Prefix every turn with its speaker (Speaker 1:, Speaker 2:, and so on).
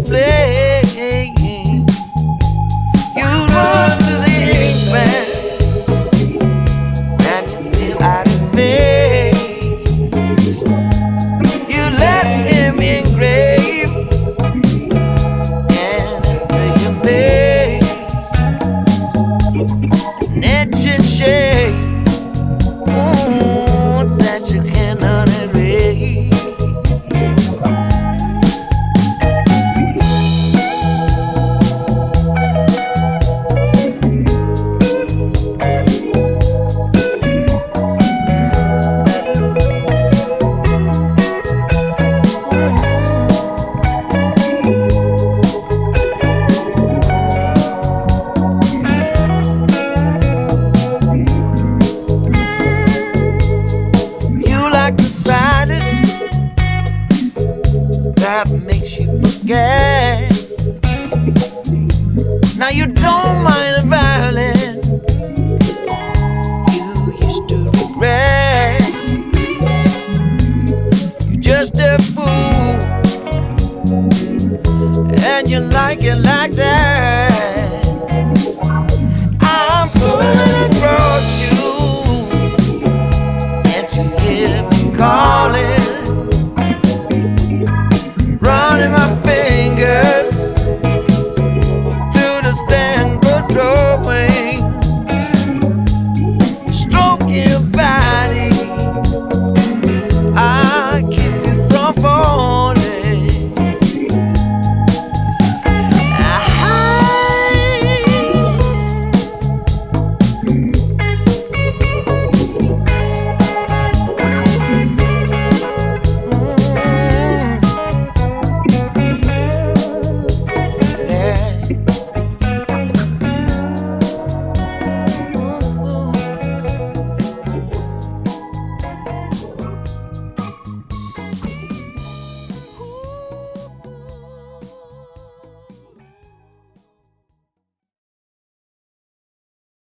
Speaker 1: playing. You run to the ink man and you feel out of phase. You let him engrave and into your maze an etching shade that you cannot erase. The silence that makes you forget. Now you don't mind the violence you used to regret. You're just a fool and you like it like that. I'm fooling across you. Can't you hear me call?